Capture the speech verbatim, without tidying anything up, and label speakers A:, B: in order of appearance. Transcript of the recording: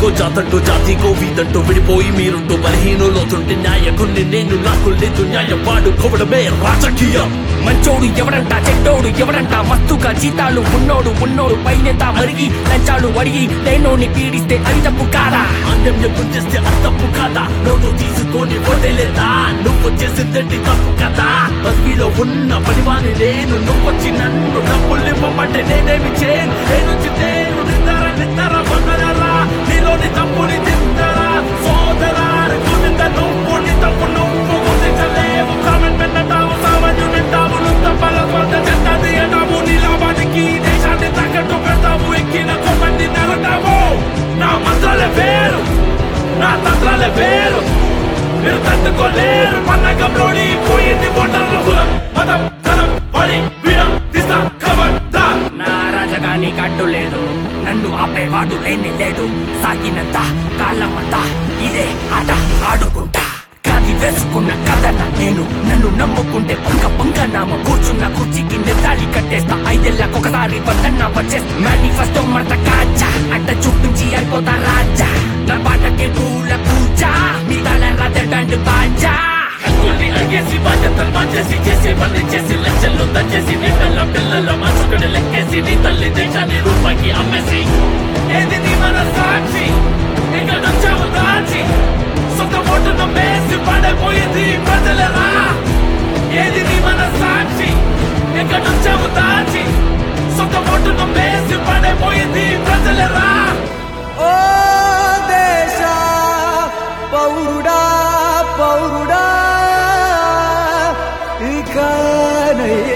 A: జాతికో జాతంటూ జాతికో వీధంటూ విడిపోయి మీరుంటూ బలహీనులవుతుంటే నాయకుణ్ణి నేను నాకు లేదు న్యాయం వాడుకోవడమే రాజకీయం.
B: మంచోడు ఎవడంట చెడ్డోడు ఎవడంట మస్తుగా జీతాలు ఉన్నోడు ఉన్నోడు పైనెంత మరిగి లంచాలు అడిగి లేనోని పీడిస్తే అది తప్పు కాదా?
A: అన్యం ఎప్పుడు చేస్తే అది తప్పు కాదా? నోటు తీసుకొని వదిలేదా? నువ్వు చేసిందంటే తప్పు కదా. పదవిలో ఉన్న పనివాని నేను నువ్వొచ్చి నన్ను డబ్బులు ఇవ్వమంటే నేనేమి చేయను. నేను చిత్తేను నిద్ర నిద్ర వందనరా నీలోని తప్పుని తిందరా సోదరా కుదింద నువ్వు నీ తప్పు నువ్వు గుర్తించలేవు. కామెంట్ పెట్టావు సామాన్యు నింటావు నువ్వు పల స్వంత చెత్తది అంటావు. నీ లాభానికి దేశాన్ని తగ్గట్టు పెడతావు. ఎక్కిన కొమ్మంది నరటావు. నా మంత్రాలే వేరు నా తంత్రాలే వేరు మీరు తట్టుకోలేరు. పన్నగంలోని పోయింది ఓటర్ల కులం మతం ధనం పడి వీరం తీస్తా కబడ్డా.
B: నా రాజగాని కట్టు లేదు నన్ను ఆపేవాడు లేని లేడు. సాగినంత కాలమంతా ఇదే ఆట ఆడుకుంటా. కాది వేసుకున్న కథన నేను నన్ను నమ్ముకుంటే పొంగ పొంగ నామ కూర్చున్న కుర్చీకి నెత్తాలి కట్టేస్తా. ఐదేళ్ళకొకసారి వద్దన్న వచ్చేస్తా. మేనిఫెస్టో మడత కాచా అట్ట చూపించి అయిపోతా రాజా. నా పాటకి పూల పూజ మీ తల రాజ డండ్ బాజా.
A: హక్కుల్ని అడిగేసి బాధ్యతలు మార్చేసి చేసి పని చేసి లక్షల్లో దంచేసి నీ పిల్ల పిల్లల్లో మనసుకడి లెక్కేసి నీ తల్లి దేశాన్ని రూపాయికి అమ్మేసి ఏది నీ మన సాక్షి ఇక్కడ వచ్చావు దాచి సొంత ఓటు నమ్మేసి పడైపోయింది ప్రజలరా. ఏది నీ మన సాక్షి ఇక్కడ వచ్చావు దాచి సొంత ఓటు నమ్మేసి పడైపోయింది ప్రజలరా.
C: ఓ దేశ పౌరుడా పౌరుడా ఇక